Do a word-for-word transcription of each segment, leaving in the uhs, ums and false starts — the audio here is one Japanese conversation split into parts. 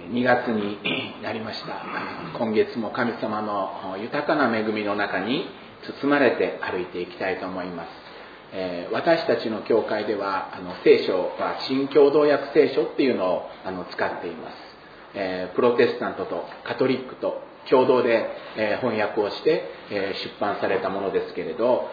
にがつになりました。今月も神様の豊かな恵みの中に包まれて歩いていきたいと思います。えー、私たちの教会ではあの聖書は新共同訳聖書っていうのをあの使っています。えー、プロテスタントとカトリックと共同で、えー、翻訳をして、えー、出版されたものですけれど、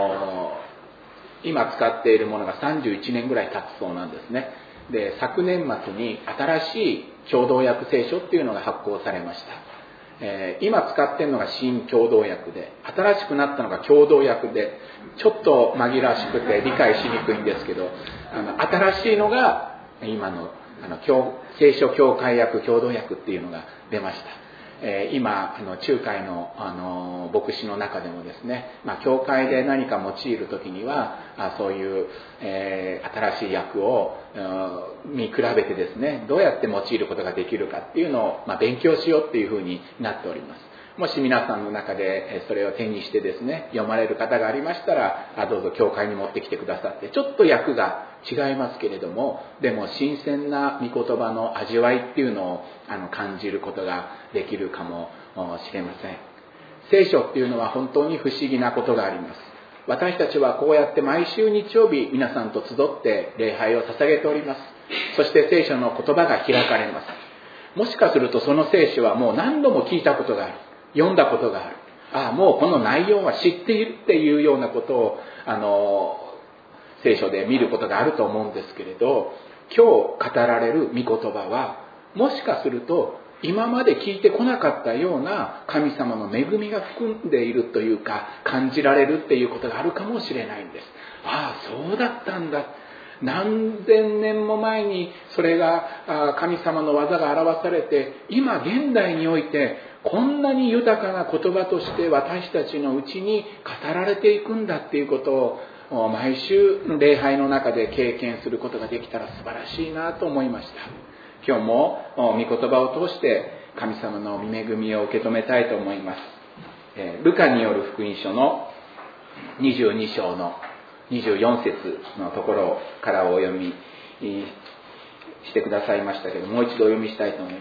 今使っているものがさんじゅういちねんぐらい経つそうなんですね。で、昨年末に新しい共同訳聖書っていうのが発行されました。えー、今使っているのが新共同訳で、新しくなったのが共同訳で、ちょっと紛らわしくて理解しにくいんですけど、あの新しいのが今の、あの聖書教会訳共同訳っていうのが出ました。えー、今あの中海の、あの牧師の中でもですね、まあ、教会で何か用いるときにはあそういう、えー、新しい訳を見比べてですね、どうやって用いることができるかっていうのを、まあ、勉強しようっていうふうになっております。もし皆さんの中でそれを手にしてですね、読まれる方がありましたら、どうぞ教会に持ってきてくださって、ちょっと訳が違いますけれども、でも新鮮な御言葉の味わいっていうのをあの感じることができるかもしれません。聖書っていうのは本当に不思議なことがあります。私たちはこうやって毎週日曜日皆さんと集って礼拝を捧げております。そして聖書の言葉が開かれます。もしかするとその聖書はもう何度も聞いたことがある。読んだことがある。ああ、もうこの内容は知っているっていうようなことを、あの、聖書で見ることがあると思うんですけれど、今日語られる御言葉は、もしかすると今まで聞いてこなかったような神様の恵みが含んでいるというか、感じられるっていうことがあるかもしれないんです。ああ、そうだったんだ。何千年も前にそれが神様の技が表されて、今現代においてこんなに豊かな言葉として私たちのうちに語られていくんだっていうことを毎週礼拝の中で経験することができたら素晴らしいなと思いました。今日も御言葉を通して神様の御恵みを受け止めたいと思います。ルカによる福音書のにじゅうに章のにじゅうよん節のところからお読みしてくださいましたけど、もう一度お読みしたいと思います。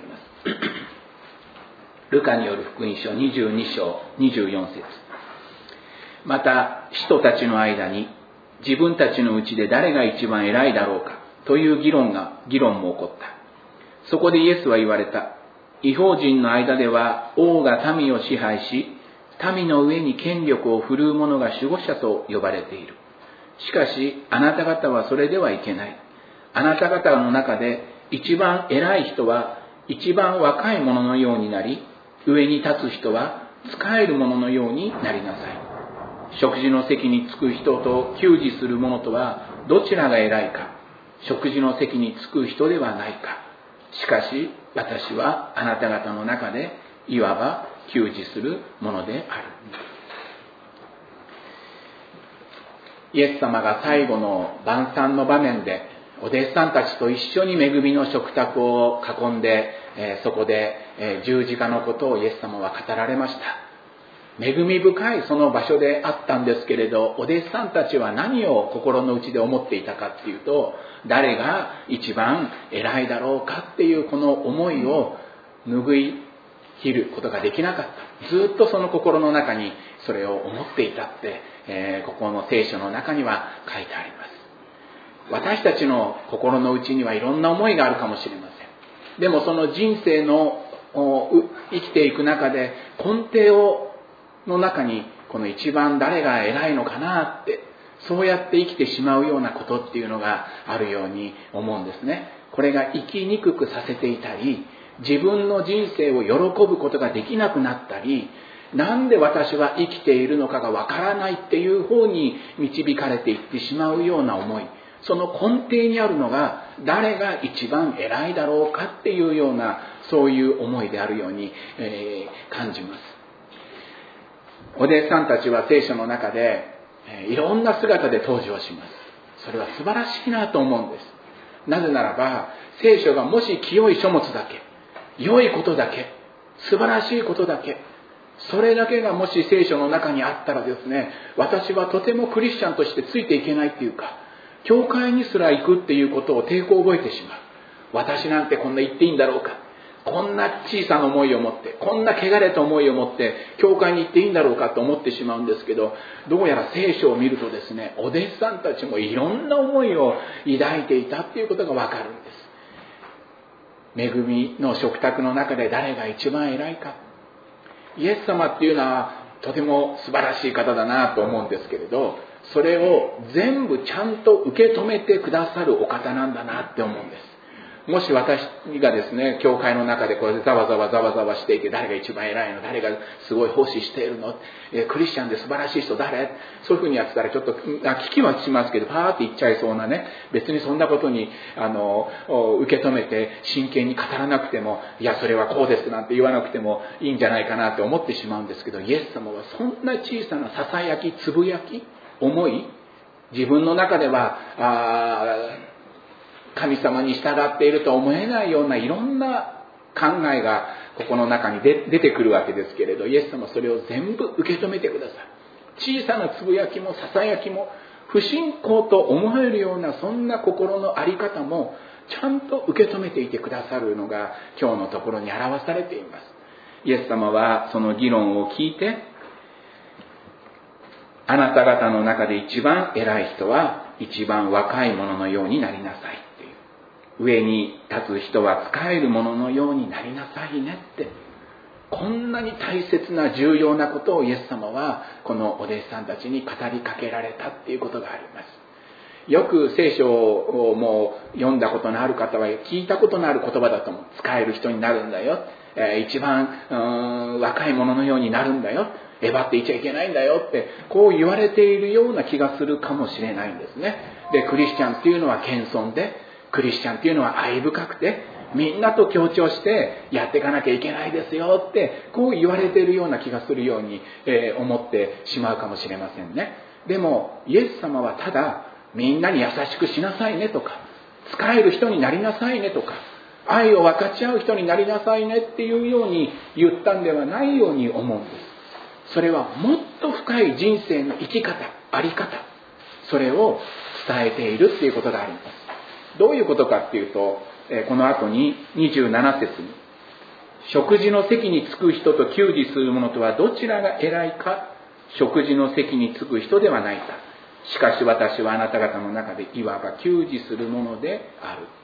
ルカによる福音書にじゅうに章にじゅうよん節。また使徒たちの間に自分たちのうちで誰が一番偉いだろうかという議論が議論も起こった。そこでイエスは言われた。異邦人の間では王が民を支配し、民の上に権力を振るう者が守護者と呼ばれている。しかしあなた方はそれではいけない。あなた方の中で一番偉い人は一番若い者のようになり、上に立つ人は仕える者のようになりなさい。食事の席に着く人と給仕する者とはどちらが偉いか。食事の席に着く人ではないか。しかし私はあなた方の中でいわば給仕する者である。イエス様が最後の晩餐の場面でお弟子さんたちと一緒に恵みの食卓を囲んで、えー、そこで、えー、十字架のことをイエス様は語られました。恵み深いその場所であったんですけれど、お弟子さんたちは何を心の内で思っていたかっていうと、誰が一番偉いだろうかっていうこの思いを拭い切ることができなかった。ずっとその心の中にそれを思っていたって、えー、ここの聖書の中には書いてあります。私たちの心の内にはいろんな思いがあるかもしれません。でもその人生の生きていく中で根底をの中にこの一番誰が偉いのかなって、そうやって生きてしまうようなことっていうのがあるように思うんですね。これが生きにくくさせていたり、自分の人生を喜ぶことができなくなったり、なんで私は生きているのかがわからないっていう方に導かれていってしまうような思い、その根底にあるのが誰が一番偉いだろうかっていうような、そういう思いであるように、えー、感じます。お弟子さんたちは聖書の中で、えー、いろんな姿で登場します。それは素晴らしいなと思うんです。なぜならば、聖書がもし清い書物だけ、良いことだけ、素晴らしいことだけ、それだけがもし聖書の中にあったらですね、私はとてもクリスチャンとしてついていけないっていうか、教会にすら行くっていうことを抵抗を覚えてしまう。私なんてこんな言っていいんだろうか。 こんな小さな思いを持って、こんな汚れた思いを持って教会に行っていいんだろうかと思ってしまうんですけど、どうやら聖書を見るとですね、お弟子さんたちもいろんな思いを抱いていたっていうことがわかるんです。恵みの食卓の中で誰が一番偉いか。イエス様っていうのはとても素晴らしい方だなと思うんですけれど、それを全部ちゃんと受け止めてくださるお方なんだなって思うんです。もし私がですね、教会の中でこれでざわざわざわざわしていて、誰が一番偉いの、誰がすごい奉仕しているの、えクリスチャンで素晴らしい人誰、そういうふうにやってたらちょっと聞きはしますけど、パーって言っちゃいそうなね、別にそんなことにあの受け止めて真剣に語らなくても、いやそれはこうですなんて言わなくてもいいんじゃないかなって思ってしまうんですけど、イエス様はそんな小さなささやき、つぶやき、思い、自分の中ではあ神様に従っていると思えないようないろんな考えがここの中に出てくるわけですけれど、イエス様はそれを全部受け止めてください。小さなつぶやきもささやきも不信仰と思えるようなそんな心の在り方もちゃんと受け止めていてくださるのが今日のところに表されています。イエス様はその議論を聞いて、あなた方の中で一番偉い人は一番若い者のようになりなさい。上に立つ人は使えるもののようになりなさいねって、こんなに大切な重要なことをイエス様はこのお弟子さんたちに語りかけられたっていうことがあります。よく聖書をもう読んだことのある方は聞いたことのある言葉だと思う。使える人になるんだよ、えー、一番うーん若い者のようになるんだよ、えばっていちゃいけないんだよってこう言われているような気がするかもしれないんですね。でクリスチャンっていうのは謙遜で、クリスチャンっていうのは愛深くて、みんなと協調してやっていかなきゃいけないですよってこう言われているような気がするように、えー、思ってしまうかもしれませんね。でもイエス様はただみんなに優しくしなさいねとか、使える人になりなさいねとか、愛を分かち合う人になりなさいねっていうように言ったんではないように思うんです。それはもっと深い人生の生き方、あり方、それを伝えているっていうことがあります。どういうことかっていうと、この後ににじゅうなな節に、食事の席に着く人と給仕する者とはどちらが偉いか、食事の席に着く人ではないか、しかし私はあなた方の中でいわば給仕する者である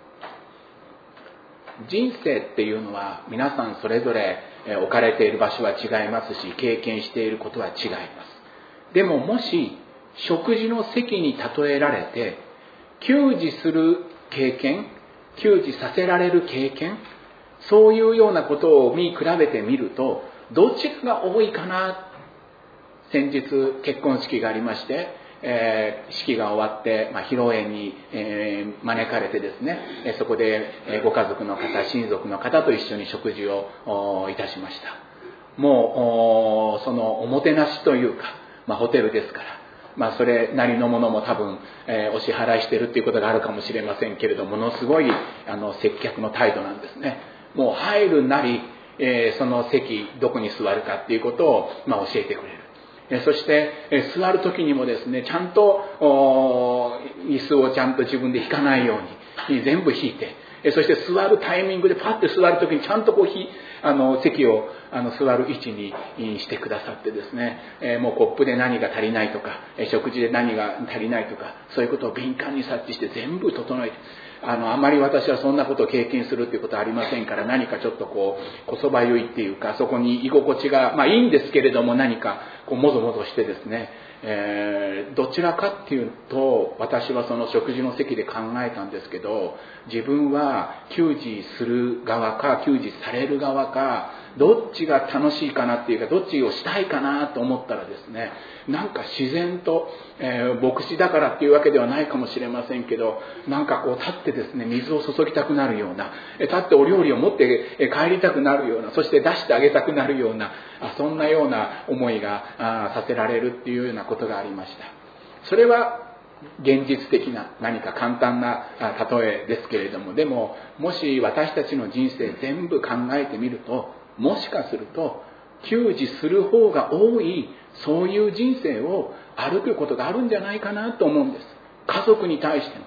っていう。人生っていうのは皆さんそれぞれ置かれている場所は違いますし、経験していることは違います。でももし食事の席に例えられて給仕する経験、給仕させられる経験、そういうようなことを見比べてみるとどちらが多いかな。先日結婚式がありまして、えー、式が終わって、まあ、披露宴に、えー、招かれてですね、そこで、えー、ご家族の方、親族の方と一緒に食事をいたしました。もうそのおもてなしというか、まあ、ホテルですから、まあ、それなりのものも多分、えー、お支払いしているっていうことがあるかもしれませんけれども、ものすごいあの接客の態度なんですね。もう入るなり、えー、その席どこに座るかっていうことを、まあ、教えてくれる。えー、そして、えー、座る時にもですね、ちゃんと椅子をちゃんと自分で引かないように全部引いて、えー、そして座るタイミングでパッて座る時にちゃんとこうひあの席をあの座る位置にしてくださってですね、えー、もうコップで何が足りないとか、えー、食事で何が足りないとか、そういうことを敏感に察知して全部整えて、あのあまり私はそんなことを経験するっていうことはありませんから、何かちょっとこうこそばゆいっていうか、そこに居心地がまあいいんですけれども、何かこうもぞもぞしてですね、えー、どちらかっていうと私はその食事の席で考えたんですけど、自分は給仕する側か給仕される側か、どっちが楽しいかなっていうか、どっちをしたいかなと思ったらですね、なんか自然と、えー、牧師だからっていうわけではないかもしれませんけど、なんかこう立ってですね、水を注ぎたくなるような、立ってお料理を持って帰りたくなるような、そして出してあげたくなるような、そんなような思いがさせられるっていうようなことがありました。それは現実的な何か簡単な例えですけれども、でももし私たちの人生全部考えてみると、もしかすると給仕する方が多い、そういう人生を歩くことがあるんじゃないかなと思うんです。家族に対しても、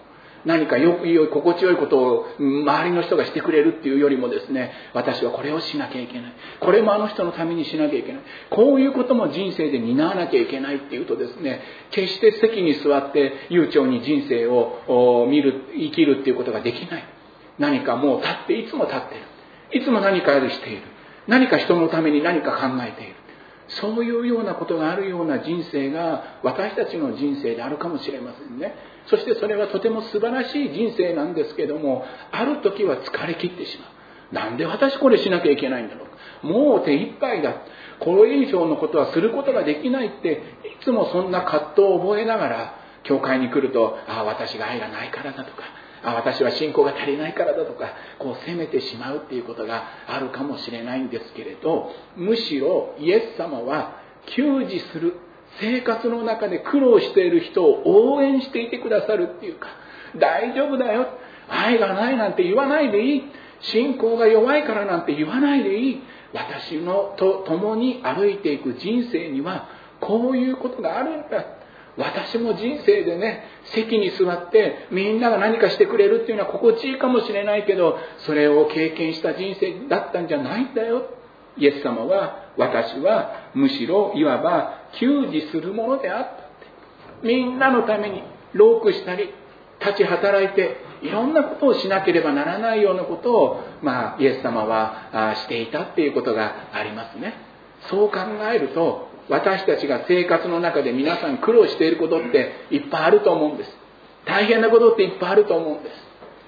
何かよく良い心地よいことを周りの人がしてくれるっていうよりもですね、私はこれをしなきゃいけない、これもあの人のためにしなきゃいけない、こういうことも人生で担わなきゃいけないっていうとですね、決して席に座って悠長に人生を見る生きるっていうことができない。何かもう立っていつも立っている、いつも何かしている、何か人のために何か考えている、そういうようなことがあるような人生が私たちの人生であるかもしれませんね。そしてそれはとても素晴らしい人生なんですけども、ある時は疲れ切ってしまう。なんで私これしなきゃいけないんだろう、もう手一杯だ、これ以上のことはすることができないって、いつもそんな葛藤を覚えながら教会に来ると、ああ私が愛がないからだとか、あ私は信仰が足りないからだとか、こう責めてしまうっていうことがあるかもしれないんですけれど、むしろイエス様は給仕する、生活の中で苦労している人を応援していてくださるっていうか、大丈夫だよ、愛がないなんて言わないでいい、信仰が弱いからなんて言わないでいい、私のと共に歩いていく人生にはこういうことがあるんだ。私も人生でね、席に座ってみんなが何かしてくれるっていうのは心地いいかもしれないけど、それを経験した人生だったんじゃないんだよ。イエス様は、私はむしろいわば給仕するものであったって。みんなのために労苦したり立ち働いていろんなことをしなければならないようなことを、まあ、イエス様はしていたっていうことがありますね。そう考えると、私たちが生活の中で皆さん苦労していることっていっぱいあると思うんです。大変なことっていっぱいあると思うんです。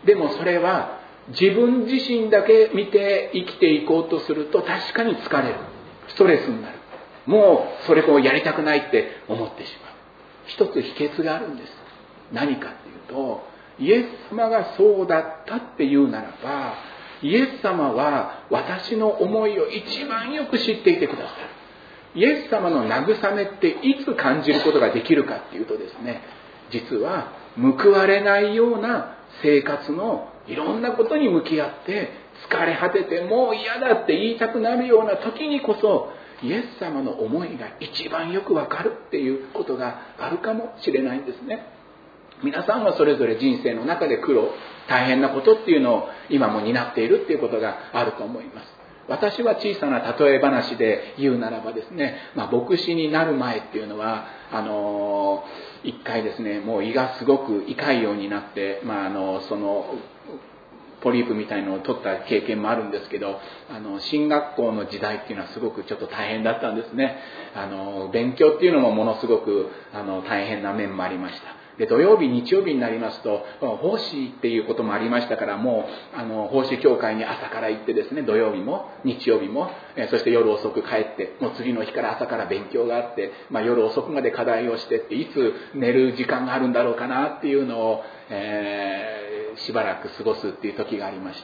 でもそれは自分自身だけ見て生きていこうとすると確かに疲れる、ストレスになる、もうそれをやりたくないって思ってしまう。一つ秘訣があるんです。何かっていうと、イエス様がそうだったっていうならば、イエス様は私の思いを一番よく知っていてくださる。イエス様の慰めっていつ感じることができるかっていうとですね、実は報われないような生活のいろんなことに向き合って疲れ果ててもう嫌だって言いたくなるような時にこそ、イエス様の思いが一番よくわかるっていうことがあるかもしれないんですね。皆さんはそれぞれ人生の中で苦労、大変なことっていうのを今も担っているっていうことがあると思います。私は小さな例え話で言うならばですね、まあ、牧師になる前っていうのはあの一回ですね、もう胃がすごく胃潰瘍になって、まあ、あのそのポリープみたいのを取った経験もあるんですけど、あの進学校の時代っていうのはすごくちょっと大変だったんですね。あの勉強っていうのもものすごくあの大変な面もありました。で土曜日日曜日になりますと奉仕っていうこともありましたから、もうあの奉仕協会に朝から行ってですね、土曜日も日曜日も、えそして夜遅く帰って、もう次の日から朝から勉強があって、まあ、夜遅くまで課題をしてって、いつ寝る時間があるんだろうかなっていうのを、えー、しばらく過ごすっていう時がありました。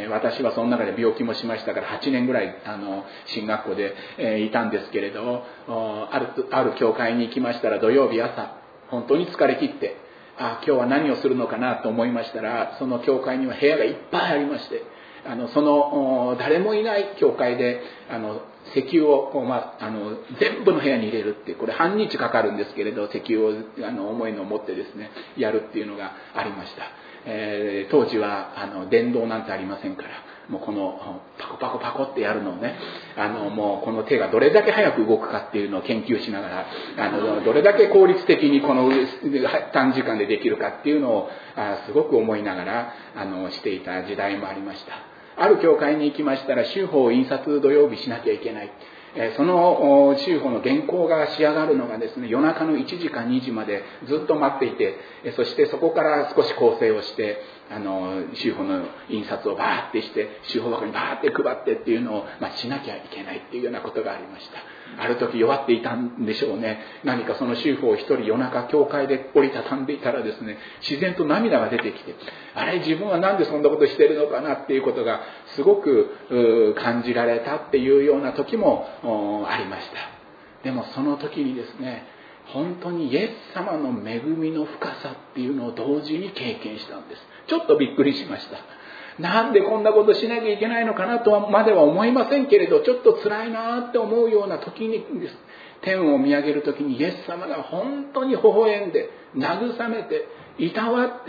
私はその中で病気もしましたからはちねんぐらいあの進学校で、えー、いたんですけれど、あるある教会に行きましたら、土曜日朝本当に疲れ切って、あ今日は何をするのかなと思いましたら、その教会には部屋がいっぱいありまして、あのその誰もいない教会であの石油をこう、まあ、あの全部の部屋に入れるっていう、これ半日かかるんですけれど、石油をあの重いのを持ってですねやるっていうのがありました。えー、当時はあの電動なんてありませんから、もうこのパコパコパコってやるのをね、あのもうこの手がどれだけ早く動くかっていうのを研究しながら、あのどれだけ効率的にこの短時間でできるかっていうのをあすごく思いながらあのしていた時代もありました。ある教会に行きましたら、州法を印刷土曜日しなきゃいけない。その州法の原稿が仕上がるのがですね、夜中のいちじかにじまでずっと待っていて、そしてそこから少し構成をして、あの州法の印刷をバーってして、州法箱にバーって配ってっていうのを、まあ、しなきゃいけないっていうようなことがありました。ある時弱っていたんでしょうね。何かその州法を一人夜中教会で折りたたんでいたらですね、自然と涙が出てきて、あれ自分はなんでそんなことしてるのかなっていうことがすごく感じられたっていうような時もありました。でもその時にですね、本当にイエス様の恵みの深さっていうのを同時に経験したんです。ちょっとびっくりしました。なんでこんなことしなきゃいけないのかなとはまでは思いませんけれど、ちょっと辛いなって思うような時にです。天を見上げる時にイエス様が本当に微笑んで、慰めて、いたわって、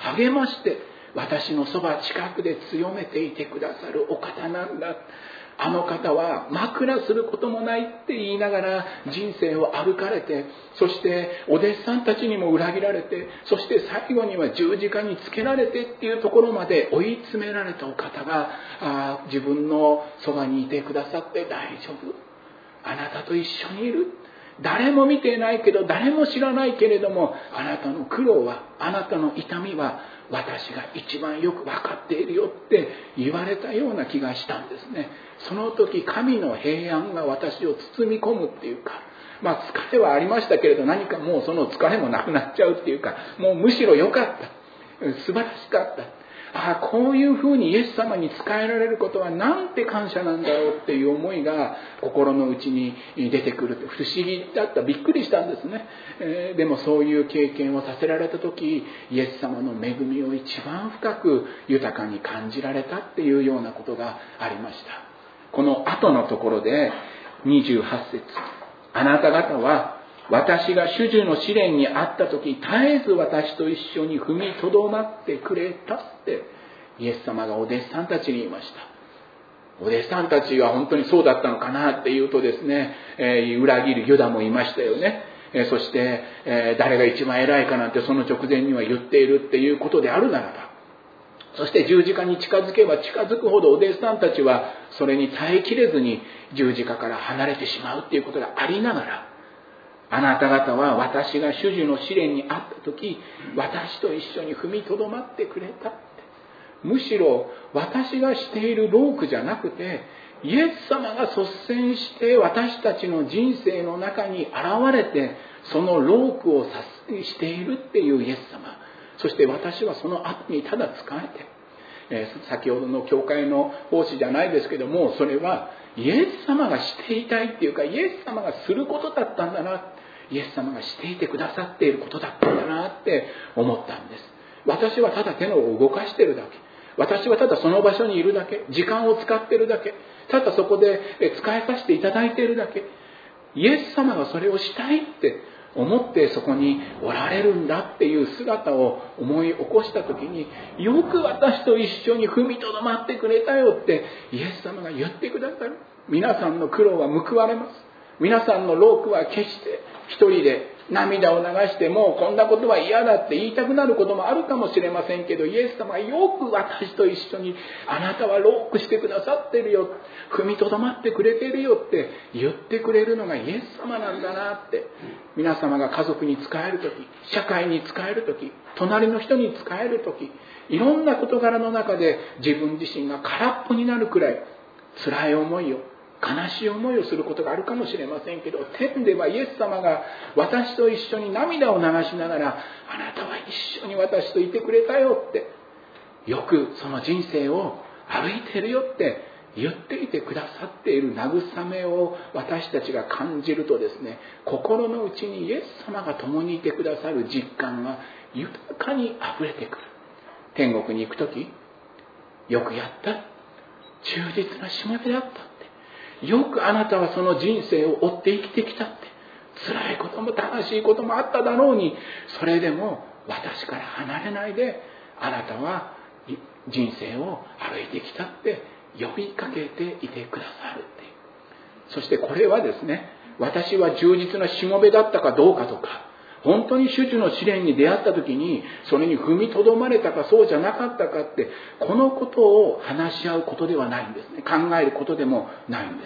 励まして私のそば近くで強めていてくださるお方なんだ。あの方は枕することもないって言いながら人生を歩かれて、そしてお弟子さんたちにも裏切られて、そして最後には十字架につけられてっていうところまで追い詰められたお方があ自分のそばにいてくださって大丈夫、あなたと一緒にいる、誰も見ていないけど誰も知らないけれども、あなたの苦労は、あなたの痛みは私が一番よく分かっているよって言われたような気がしたんですね。その時神の平安が私を包み込むっていうか、まあ疲れはありましたけれど、何かもうその疲れもなくなっちゃうっていうか、もうむしろ良かった、素晴らしかった、ああこういうふうにイエス様に仕えられることはなんて感謝なんだろうっていう思いが心の内に出てくる。不思議だった、びっくりしたんですね、えー、でもそういう経験をさせられた時、イエス様の恵みを一番深く豊かに感じられたっていうようなことがありました。この後のところでにじゅうはち節、あなた方は私が主従の試練にあった時、絶えず私と一緒に踏みとどまってくれたってイエス様がお弟子さんたちに言いました。お弟子さんたちは本当にそうだったのかなっていうとですね、えー、裏切るユダもいましたよね。えー、そして、えー、誰が一番偉いかなんてその直前には言っているっていうことであるならば、そして十字架に近づけば近づくほどお弟子さんたちはそれに耐えきれずに十字架から離れてしまうっていうことがありながら、あなた方は私が主従の試練にあった時、私と一緒に踏みとどまってくれたって。むしろ私がしている労苦じゃなくて、イエス様が率先して私たちの人生の中に現れて、その労苦をしているっていうイエス様。そして私はその後にただ仕えて、えー、先ほどの教会の奉仕じゃないですけども、それはイエス様がしていたいっていうか、イエス様がすることだったんだな、イエス様がしていてくださっていることだったんだなって思ったんです。私はただ手のを動かしているだけ、私はただその場所にいるだけ、時間を使っているだけ、ただそこで使いさせていただいているだけ。イエス様がそれをしたいって思ってそこにおられるんだっていう姿を思い起こした時に、よく私と一緒に踏みとどまってくれたよってイエス様が言ってくださる。皆さんの苦労は報われます。皆さんの労苦は決して一人で涙を流してもうこんなことは嫌だって言いたくなることもあるかもしれませんけど、イエス様はよく私と一緒にあなたは労苦してくださってるよ、踏みとどまってくれてるよって言ってくれるのがイエス様なんだなって。皆様が家族に仕えるとき、社会に仕えるとき、隣の人に仕えるとき、いろんな事柄の中で自分自身が空っぽになるくらい辛い思いを、悲しい思いをすることがあるかもしれませんけど、天ではイエス様が私と一緒に涙を流しながら、あなたは一緒に私といてくれたよって、よくその人生を歩いてるよって言っていてくださっている慰めを私たちが感じるとですね、心の内にイエス様が共にいてくださる実感が豊かにあふれてくる。天国に行くとき、よくやった、忠実なしもべだったって、よくあなたはその人生を追って生きてきたって、辛いことも悲しいこともあっただろうに、それでも私から離れないであなたは人生を歩いてきたって呼びかけていてくださるっていう。そしてこれはですね、私は忠実なしもべだったかどうかとか、本当に主従の試練に出会った時にそれに踏みとどまれたかそうじゃなかったかって、このことを話し合うことではないんですね。考えることでもないんです。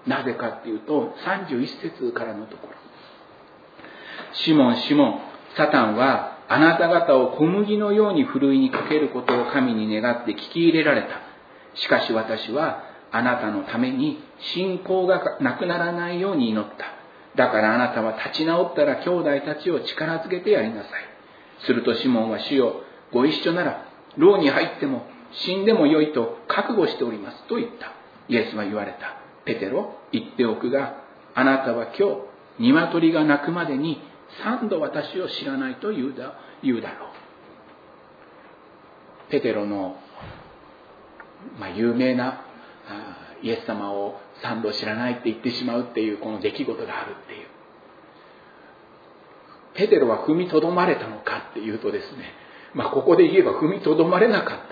なぜかっていうと、さんじゅういっ節からのところ、シモンシモン、サタンはあなた方を小麦のようにふるいにかけることを神に願って聞き入れられた。しかし私はあなたのために信仰がなくならないように祈った。だからあなたは立ち直ったら兄弟たちを力づけてやりなさい。するとシモンは、主よ、ご一緒なら牢に入っても死んでもよいと覚悟しておりますと言った。イエスは言われた。ペテロ、言っておくが、あなたは今日鶏が鳴くまでに三度私を知らないと言うだ、言うだろう。ペテロの、まあ、有名なイエス様を三度知らないって言ってしまうっていうこの出来事があるっていう。ペテロは踏みとどまれたのかっていうとですね、 まあここで言えば踏みとどまれなかった。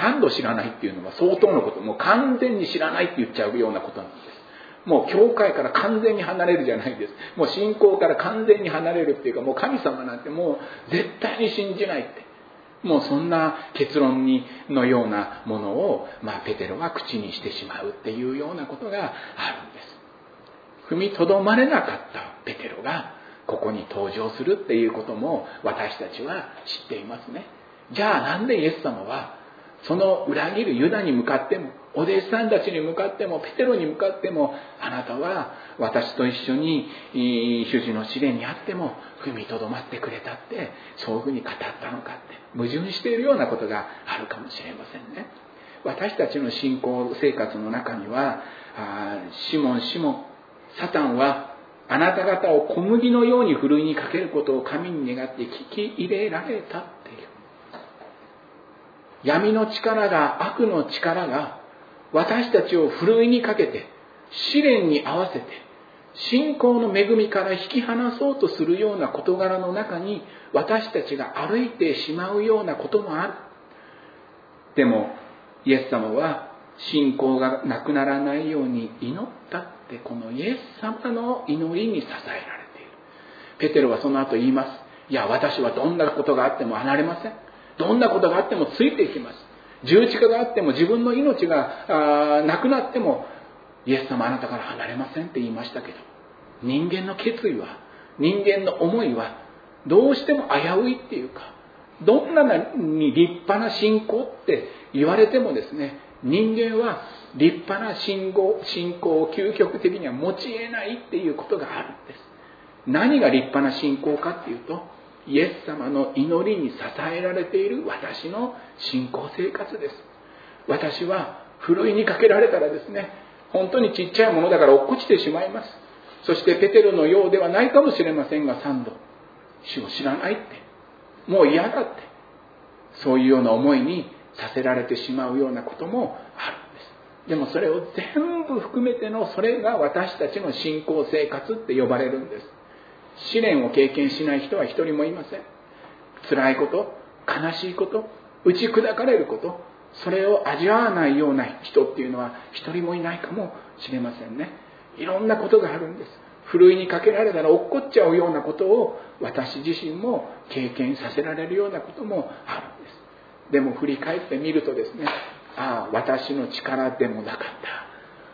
三度知らないっていうのは相当のこと、もう完全に知らないって言っちゃうようなことなんです。もう教会から完全に離れるじゃないです。もう信仰から完全に離れるっていうか、もう神様なんてもう絶対に信じないって。もうそんな結論にのようなものを、まあペテロは口にしてしまうっていうようなことがあるんです。踏みとどまれなかったペテロがここに登場するっていうことも私たちは知っていますね。じゃあなんでイエス様はその裏切るユダに向かっても、お弟子さんたちに向かっても、ペテロに向かっても、あなたは私と一緒に主事の試練にあっても踏みとどまってくれたって、そういうふうに語ったのかって、矛盾しているようなことがあるかもしれませんね。私たちの信仰生活の中には、シモン、シモン、サタンはあなた方を小麦のようにふるいにかけることを神に願って聞き入れられたっていう。闇の力が、悪の力が私たちをふるいにかけて試練に合わせて信仰の恵みから引き離そうとするような事柄の中に私たちが歩いてしまうようなこともある。でもイエス様は信仰がなくならないように祈ったって、このイエス様の祈りに支えられている。ペテロはその後言います。いや、私はどんなことがあっても離れません。どんなことがあってもついていきます。十字架があっても自分の命がなくなってもイエス様あなたから離れませんって言いましたけど、人間の決意は、人間の思いはどうしても危ういっていうか、どんなに立派な信仰って言われてもですね、人間は立派な信仰、信仰を究極的には持ち得ないっていうことがあるんです。何が立派な信仰かっていうと、イエス様の祈りに支えられている私の信仰生活です。私はふるいにかけられたらですね、本当にちっちゃいものだから落っこちてしまいます。そしてペテロのようではないかもしれませんが、三度主を知らないって、もう嫌だって、そういうような思いにさせられてしまうようなこともあるんです。でもそれを全部含めての、それが私たちの信仰生活って呼ばれるんです。試練を経験しない人は一人もいません。辛いこと、悲しいこと、打ち砕かれること、それを味わわないような人っていうのは一人もいないかもしれませんね。いろんなことがあるんです。ふるいにかけられたら落っこっちゃうようなことを私自身も経験させられるようなこともあるんです。でも振り返ってみるとですね、ああ、私の力でもなかった。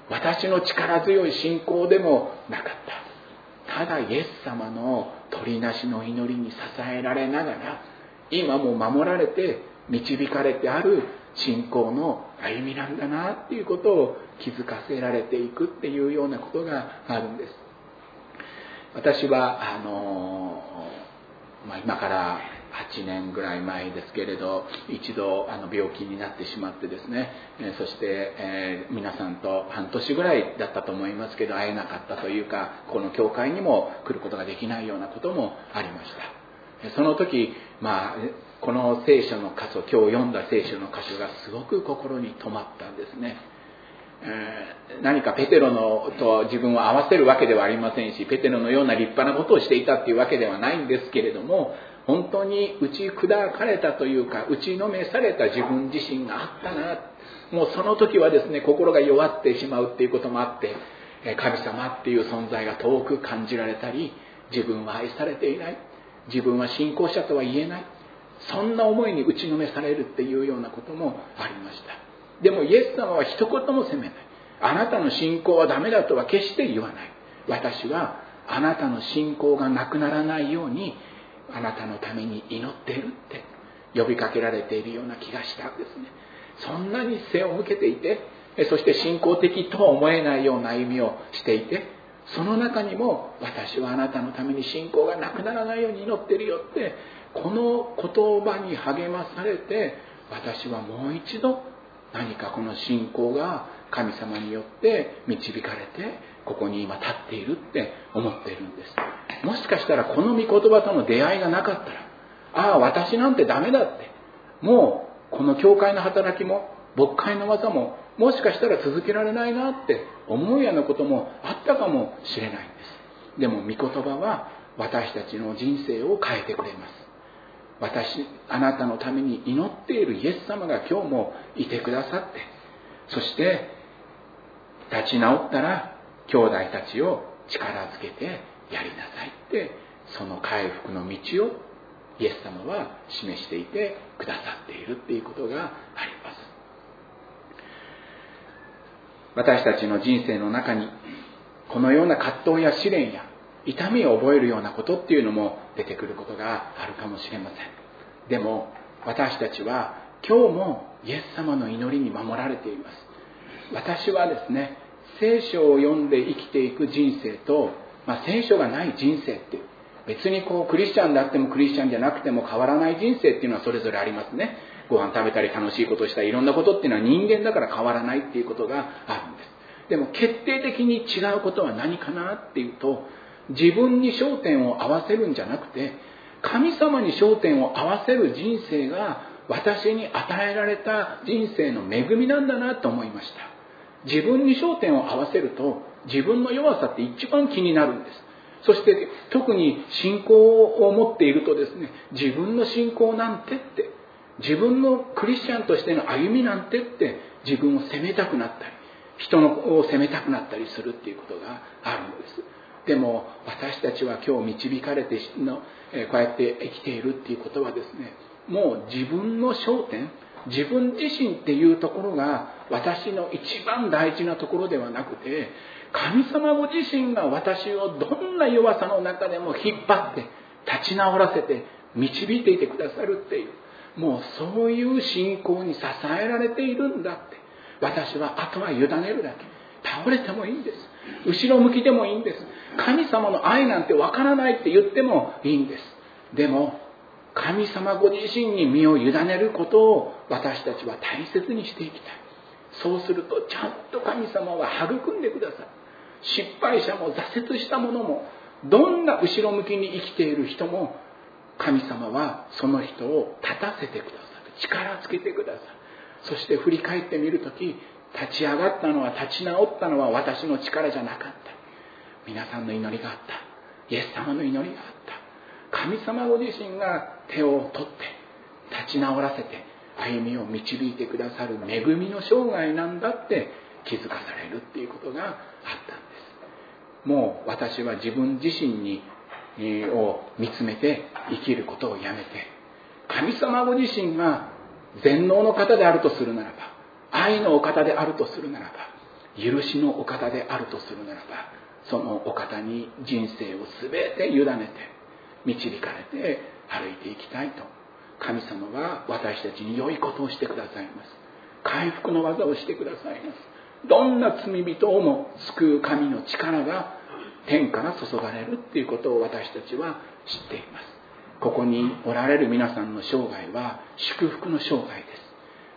私の力強い信仰でもなかった。ただイエス様の取りなしの祈りに支えられながら、今も守られて導かれてある信仰の歩みなんだなっていうことを気づかせられていくっていうようなことがあるんです。私はあの、まあ、今からはちねんぐらい前ですけれど、一度あの病気になってしまってですね、そして、えー、皆さんと半年ぐらいだったと思いますけど会えなかったというか、この教会にも来ることができないようなこともありました。その時、まあ、この聖書の箇所、今日読んだ聖書の箇所がすごく心に留まったんですね。えー、何かペテロのと自分を合わせるわけではありませんし、ペテロのような立派なことをしていたっていうわけではないんですけれども、本当に打ち砕かれたというか、打ちのめされた自分自身があったな。もうその時はですね、心が弱ってしまうっていうこともあって、神様っていう存在が遠く感じられたり、自分は愛されていない、自分は信仰者とは言えない、そんな思いに打ちのめされるっていうようなこともありました。でもイエス様は一言も責めない。あなたの信仰はダメだとは決して言わない。私はあなたの信仰がなくならないようにあなたのために祈っているって呼びかけられているような気がしたんですね。そんなに背を向けていて、そして信仰的とは思えないような歩みをしていて、その中にも私はあなたのために信仰がなくならないように祈っているよって、この言葉に励まされて、私はもう一度何かこの信仰が神様によって導かれてここに今立っているって思っているんです。もしかしたらこの御言葉との出会いがなかったら、ああ私なんてダメだって、もうこの教会の働きも牧会の技ももしかしたら続けられないなって思うようなこともあったかもしれないんです。でも御言葉は私たちの人生を変えてくれます。 私あなたのために祈っているイエス様が今日もいてくださって、そして立ち直ったら兄弟たちを力づけてやりなさいって、その回復の道をイエス様は示していてくださっているっていうことがあります。私たちの人生の中にこのような葛藤や試練や痛みを覚えるようなことっていうのも出てくることがあるかもしれません。でも私たちは今日もイエス様の祈りに守られています。私はですね、聖書を読んで生きていく人生と、まあ、聖書がない人生って別にこうクリスチャンであってもクリスチャンじゃなくても変わらない人生っていうのはそれぞれありますね。ご飯食べたり楽しいことをしたりいろんなことっていうのは人間だから変わらないっていうことがあるんです。でも決定的に違うことは何かなっていうと、自分に焦点を合わせるんじゃなくて神様に焦点を合わせる人生が私に与えられた人生の恵みなんだなと思いました。自分に焦点を合わせると自分の弱さって一番気になるんです。そして特に信仰を持っているとですね、自分の信仰なんてって、自分のクリスチャンとしての歩みなんてって自分を責めたくなったり、人のを責めたくなったりするっていうことがあるんです。でも私たちは今日導かれてのこうやって生きているっていうことはですね、もう自分の焦点、自分自身っていうところが私の一番大事なところではなくて、神様ご自身が私をどんな弱さの中でも引っ張って立ち直らせて導いていてくださるっていう、もうそういう信仰に支えられているんだって、私はあとは委ねるだけ。倒れてもいいんです。後ろ向きでもいいんです。神様の愛なんてわからないって言ってもいいんです。でも神様ご自身に身を委ねることを私たちは大切にしていきたい。そうするとちゃんと神様は育んでください。失敗者も挫折した者も、どんな後ろ向きに生きている人も、神様はその人を立たせてくださる。力つけてください。そして振り返ってみるとき、立ち上がったのは、立ち直ったのは私の力じゃなかった。皆さんの祈りがあった。イエス様の祈りがあった。神様ご自身が手を取って立ち直らせて歩みを導いてくださる恵みの生涯なんだって気づかされるっていうことがあったんです。もう私は自分自身にを見つめて生きることをやめて、神様ご自身が全能の方であるとするならば、愛のお方であるとするならば、許しのお方であるとするならば、そのお方に人生を全て委ねて導かれて歩いていきたいと、神様は私たちに良いことをしてくださいます。回復の技をしてくださいます。どんな罪人をも救う神の力が天から注がれるっていうことを私たちは知っています。ここにおられる皆さんの生涯は祝福の生涯です。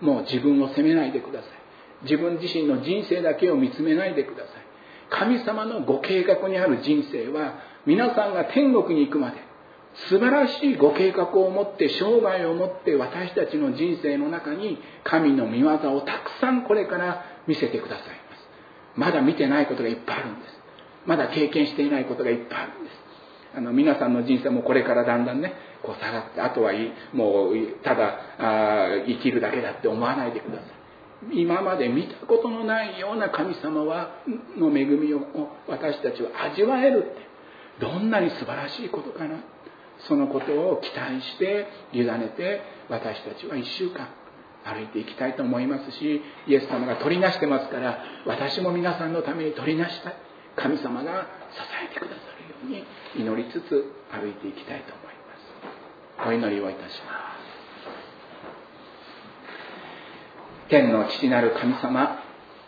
もう自分を責めないでください。自分自身の人生だけを見つめないでください。神様のご計画にある人生は、皆さんが天国に行くまで素晴らしいご計画を持って、生涯を持って私たちの人生の中に神の御業をたくさんこれから見せてくださいます。まだ見てないことがいっぱいあるんです。まだ経験していないことがいっぱいあるんです。あの皆さんの人生もこれからだんだんね、こう下がって、あとはいもうただあ生きるだけだって思わないでください。今まで見たことのないような神様はの恵みを私たちは味わえるって、どんなに素晴らしいことかな。そのことを期待して委ねて、私たちはいっしゅうかん歩いていきたいと思いますし、イエス様が取りなしてますから、私も皆さんのために取りなしたい。神様が支えてくださるように祈りつつ歩いていきたいと思います。お祈りをいたします。天の父なる神様、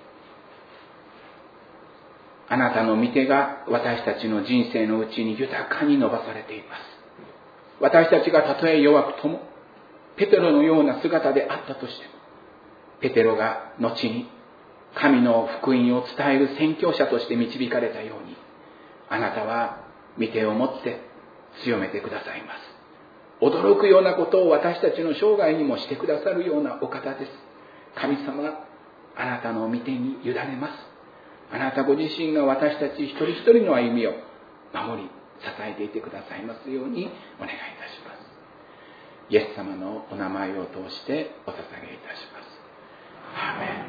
あなたの御手が私たちの人生のうちに豊かに伸ばされています。私たちがたとえ弱くとも、ペテロのような姿であったとしても、ペテロが後に神の福音を伝える宣教者として導かれたように、あなたは御手を持って強めてくださいます。驚くようなことを私たちの生涯にもしてくださるようなお方です。神様、あなたの御手に委ねます。あなたご自身が私たち一人一人の歩みを守り支えていてくださいますようにお願いいたします。 イエス様のお名前を通してお捧げいたします。アーメン。